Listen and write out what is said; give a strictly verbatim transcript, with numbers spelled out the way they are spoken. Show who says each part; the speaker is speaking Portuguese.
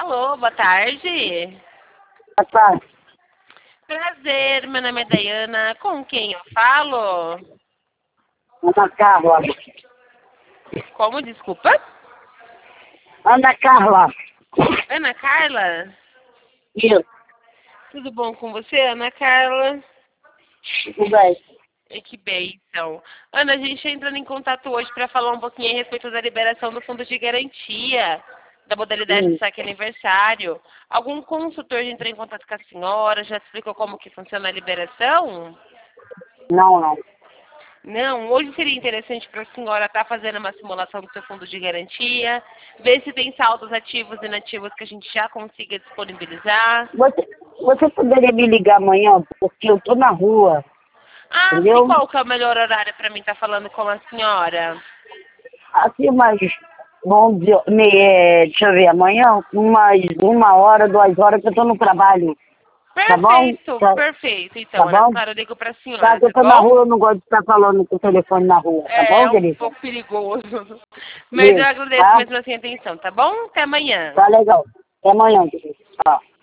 Speaker 1: Alô, boa tarde.
Speaker 2: Boa tarde.
Speaker 1: Prazer, meu nome é Dayana. Com quem eu falo?
Speaker 2: Ana Carla.
Speaker 1: Como, desculpa?
Speaker 2: Ana Carla.
Speaker 1: Ana Carla?
Speaker 2: Isso.
Speaker 1: Tudo bom com você, Ana Carla?
Speaker 2: Tudo bem.
Speaker 1: E que bem, então. Ana, a gente está entrando em contato hoje para falar um pouquinho a respeito da liberação do fundo de garantia, da modalidade de
Speaker 2: Hum.
Speaker 1: saque aniversário. Algum consultor já entrou em contato com a senhora? Já explicou como que funciona a liberação?
Speaker 2: Não, não.
Speaker 1: Não, hoje seria interessante para a senhora estar fazendo uma simulação do seu fundo de garantia, ver se tem saldos ativos e inativos que a gente já consiga disponibilizar.
Speaker 2: Você, você poderia me ligar amanhã, porque eu tô na rua,
Speaker 1: Ah, sim,
Speaker 2: entendeu?
Speaker 1: qual que é o melhor horário para mim estar falando com a senhora?
Speaker 2: Assim, mas vamos dizer, me, é, deixa eu ver, amanhã, umas uma hora, duas horas que eu tô no trabalho. Tá bom?
Speaker 1: Perfeito,
Speaker 2: Tá,
Speaker 1: perfeito. Então,
Speaker 2: tá
Speaker 1: Ana
Speaker 2: bom?
Speaker 1: Clara, eu ligo para a
Speaker 2: Tá,
Speaker 1: senhora,
Speaker 2: que eu
Speaker 1: tá
Speaker 2: tô na
Speaker 1: bom?
Speaker 2: rua, eu não gosto de estar falando com o telefone na rua, tá
Speaker 1: É,
Speaker 2: bom,
Speaker 1: é um
Speaker 2: querido?
Speaker 1: pouco perigoso. Mas eu
Speaker 2: Isso,
Speaker 1: agradeço
Speaker 2: tá?
Speaker 1: mesmo assim a atenção, tá bom? Até amanhã.
Speaker 2: Tá legal. Até amanhã, querido. Tá.